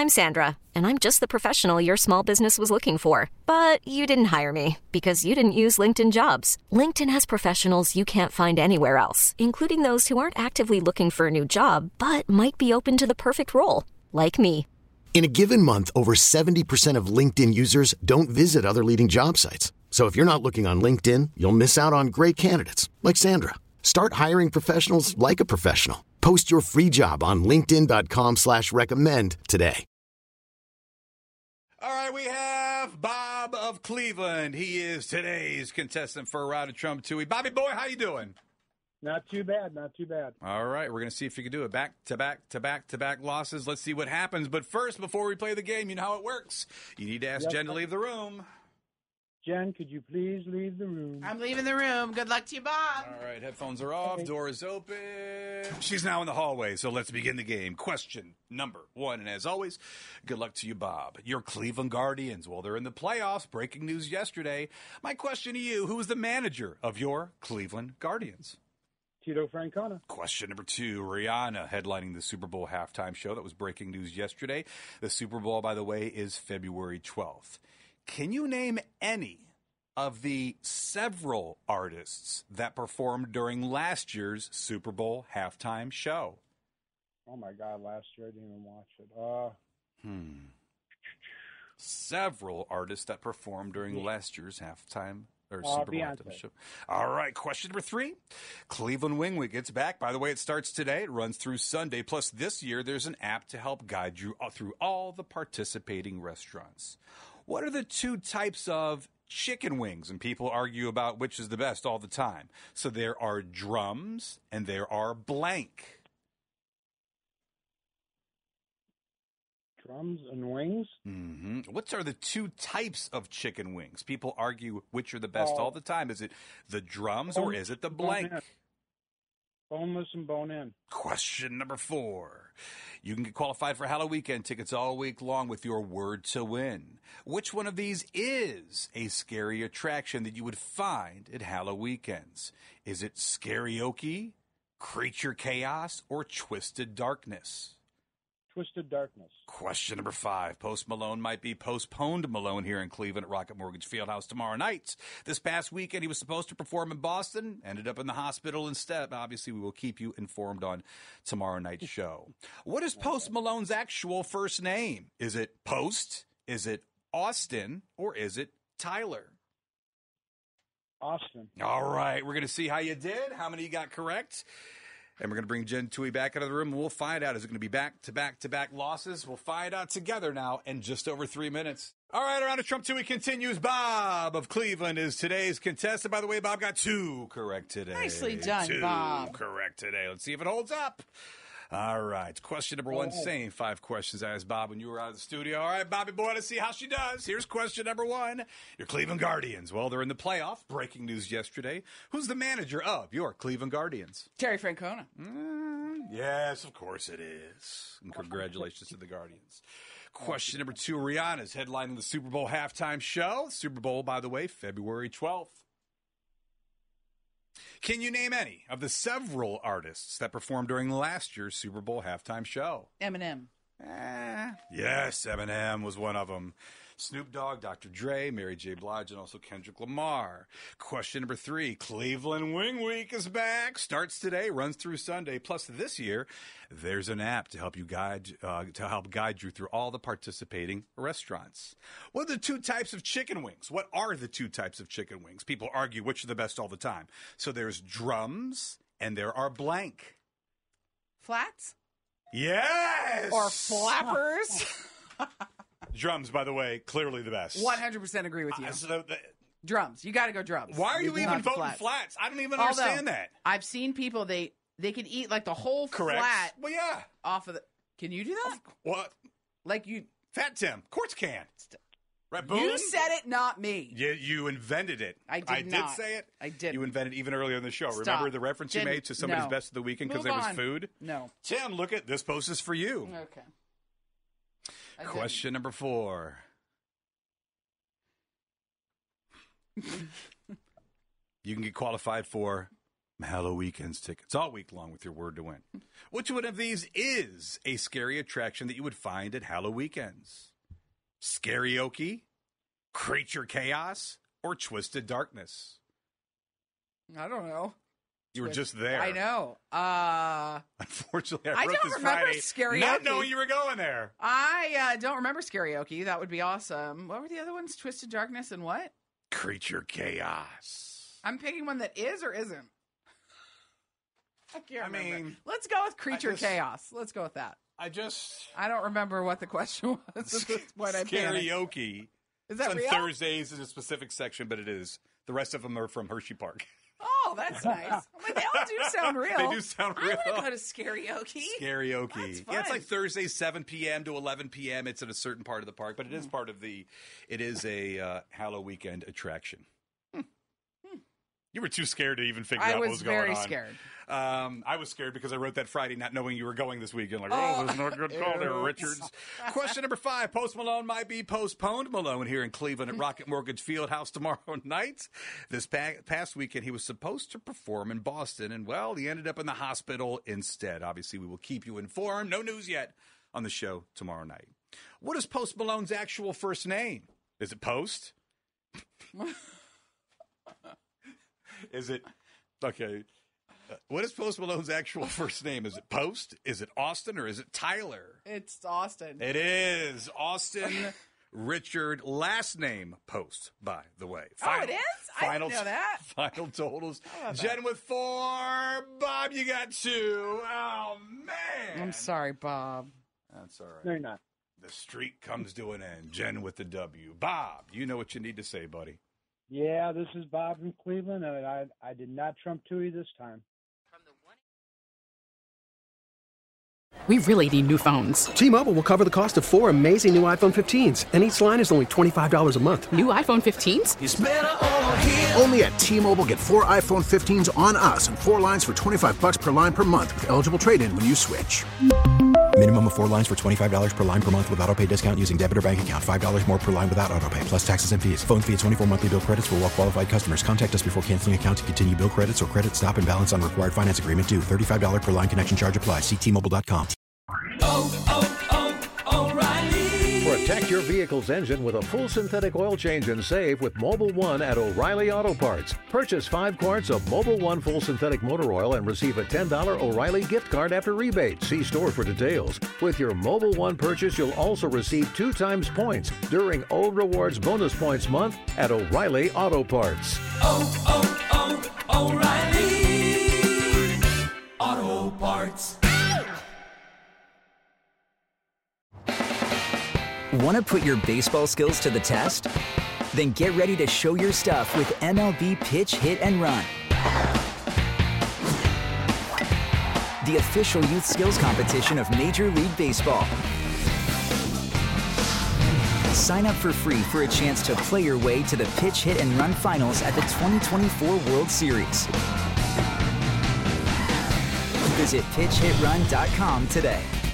I'm Sandra, and I'm just the professional your small business was looking for. But you didn't hire me because you didn't use LinkedIn Jobs. LinkedIn has professionals you can't find anywhere else, including those who aren't actively looking for a new job, but might be open to the perfect role, like me. In a given month, over 70% of LinkedIn users don't visit other leading job sites. So if you're not looking on LinkedIn, you'll miss out on great candidates like Sandra. Start hiring professionals like a professional. Post your free job on linkedin.com/recommend today. All right, we have Bob of Cleveland. He is today's contestant for a round of Trump Tooie. Bobby boy, how you doing? Not too bad, not too bad. All right, we're going to see if you can do it. Back-to-back losses. Let's see what happens. But first, before we play the game, you know how it works. You need to ask Jen to leave the room. Jen, could you please leave the room? I'm leaving the room. Good luck to you, Bob. All right, headphones are off. Door is open. She's now in the hallway, so let's begin the game. Question number 1, and as always, good luck to you, Bob. Your Cleveland Guardians, well, they're in the playoffs. Breaking news yesterday. My question to you, who is the manager of your Cleveland Guardians? Tito Francona. Question number 2, Rihanna headlining the Super Bowl halftime show. That was breaking news yesterday. The Super Bowl, by the way, is February 12th. Can you name any of the several artists that performed during last year's Super Bowl halftime show? Oh, my God, last year I didn't even watch it. Several artists that performed during last year's halftime or Super Bowl halftime show. All right, question number 3. Cleveland Wing Week. It's back. By the way, it starts today. It runs through Sunday. Plus, this year, there's an app to help guide you through all the participating restaurants. What are the 2 types of chicken wings? And people argue about which is the best all the time. So there are drums and there are blank. Drums and wings? Mm-hmm. What are the 2 types of chicken wings? People argue which are the best all the time. Is it the drums or is it the blank? Boneless and bone-in. Question number 4. You can get qualified for Halloween weekend tickets all week long with your word to win. Which one of these is a scary attraction that you would find at Halloween weekends? Is it Scarioke, Creature Chaos, or Twisted Darkness? Twisted Darkness. Question number 5. Post Malone might be postponed Malone here in Cleveland at Rocket Mortgage Fieldhouse tomorrow night. This past weekend, he was supposed to perform in Boston, ended up in the hospital instead. Obviously, we will keep you informed on tomorrow night's show. What is Post Malone's actual first name? Is it Post? Is it Austin? Or is it Tyler? Austin. All right. We're going to see how you did, how many you got correct. And we're going to bring Jen Tooie back out of the room, and we'll find out. Is it going to be back-to-back losses? We'll find out together now in just over 3 minutes. All right, around of Trump Tooie continues. Bob of Cleveland is today's contestant. By the way, Bob got 2 correct today. Nicely done, 2 Bob. correct today. Let's see if it holds up. All right, question number 1, same 5 questions I asked Bob when you were out of the studio. All right, Bobby boy, let's see how she does. Here's question number 1. Your Cleveland Guardians. Well, they're in the playoff. Breaking news yesterday. Who's the manager of your Cleveland Guardians? Terry Francona. Yes, of course it is. And congratulations to the Guardians. Question number 2, Rihanna's headlining the Super Bowl halftime show. Super Bowl, by the way, February 12th. Can you name any of the several artists that performed during last year's Super Bowl halftime show? Eminem. Yes, Eminem was one of them. Snoop Dogg, Dr. Dre, Mary J. Blige, and also Kendrick Lamar. Question number 3, Cleveland Wing Week is back. Starts today, runs through Sunday. Plus, this year, there's an app to help you guide you through all the participating restaurants. What are the 2 types of chicken wings? What are the 2 types of chicken wings? People argue which are the best all the time. So there's drums and there are blank. Flats? Yes! Or flappers? Drums, by the way, clearly the best. 100% agree with you. Drums. You got to go drums. Why are you even voting flats? I don't even understand that. I've seen people, they can eat like the whole flat. Well, yeah. Off of the... Can you do that? What? Like you... Fat Tim. Of course can. Right, boom? You said it, not me. You invented it. I did not. Did say it. I did. You invented it even earlier in the show. Stop. Remember the reference you made to somebody's best of the weekend because there was food? No. Tim, look at this post is for you. Okay. Question number 4. You can get qualified for Halloweekends tickets all week long with your word to win. Which one of these is a scary attraction that you would find at Halloweekends? Scarioke, Creature Chaos, or Twisted Darkness? I don't know. You were just there. I know. Unfortunately, I wrote don't this remember Friday Scarioke. not knowing you were going there. I don't remember Scarioke. That would be awesome. What were the other ones? Twisted Darkness and what? Creature Chaos. I'm picking one that is or isn't. I can't remember. mean, let's go with Creature Chaos. Let's go with that. I don't remember what the question was at this point. I'm panicked. Karaoke. Is that on real? Thursdays is a specific section, but it is. The rest of them are from Hershey Park. Oh, that's nice. Like, they all do sound real. They do sound real. I want to go to Scarioke. Scarioke. That's fun. Yeah, it's like Thursdays, 7 p.m. to 11 p.m. It's at a certain part of the park, but it is part of the. It is a Halloweekend attraction. You were too scared to even figure out what was going on. I was very scared. I was scared because I wrote that Friday not knowing you were going this weekend. Like, there's no good call there, Richards. Question number 5. Post Malone might be postponed. Malone here in Cleveland at Rocket Mortgage Fieldhouse tomorrow night. This past weekend, he was supposed to perform in Boston, and, well, he ended up in the hospital instead. Obviously, we will keep you informed. No news yet on the show tomorrow night. What is Post Malone's actual first name? Is it Post? Is it, okay, what is Post Malone's actual first name? Is it Post? Is it Austin? Or is it Tyler? It's Austin. It is Austin Richard, last name Post, by the way. It is? I didn't know that. Final totals. Jen with 4. Bob, you got 2. Oh, man. I'm sorry, Bob. That's all right. No, you're not. The streak comes to an end. Jen with the W. Bob, you know what you need to say, buddy. Yeah, this is Bob from Cleveland, and I did not trump Tui this time. We really need new phones. T-Mobile will cover the cost of 4 amazing new iPhone 15s, and each line is only $25 a month. New iPhone 15s? It's better over here. Only at T-Mobile, get 4 iPhone 15s on us and 4 lines for $25 per line per month with eligible trade-in when you switch. Minimum of 4 lines for $25 per line per month with autopay discount using debit or bank account. $5 more per line without autopay, plus taxes and fees. Phone fee at 24 monthly bill credits for well-qualified customers. Contact us before canceling account to continue bill credits or credit stop and balance on required finance agreement due. $35 per line connection charge applies. See T-Mobile.com. O'Reilly. Protect your vehicle's engine with a full synthetic oil change and save with Mobil 1 at O'Reilly Auto Parts. Purchase 5 quarts of Mobil 1 full synthetic motor oil and receive a $10 O'Reilly gift card after rebate. See store for details. With your Mobil 1 purchase, you'll also receive 2 times points during O Rewards Bonus Points Month at O'Reilly Auto Parts. O'Reilly Auto Parts. Want to put your baseball skills to the test? Then get ready to show your stuff with MLB Pitch, Hit, and Run. The official youth skills competition of Major League Baseball. Sign up for free for a chance to play your way to the Pitch, Hit, and Run finals at the 2024 World Series. Visit PitchHitRun.com today.